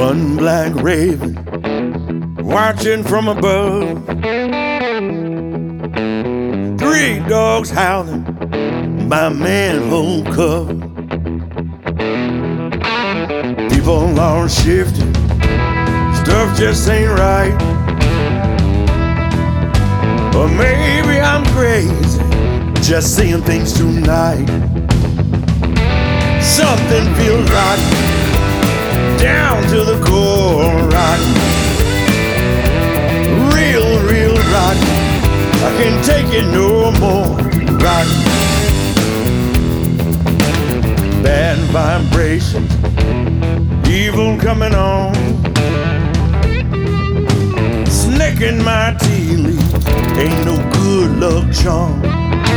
One black raven watching from above. Three dogs howling by manhole cover. People are shifting, stuff just ain't right. Or maybe I'm crazy, just seeing things tonight. Something feels rotten, down to the core, rotten. Real rotten. I can't take it no more, rotten. Bad vibrations, evil coming on. Snake in my tea leaf, ain't no good luck charm.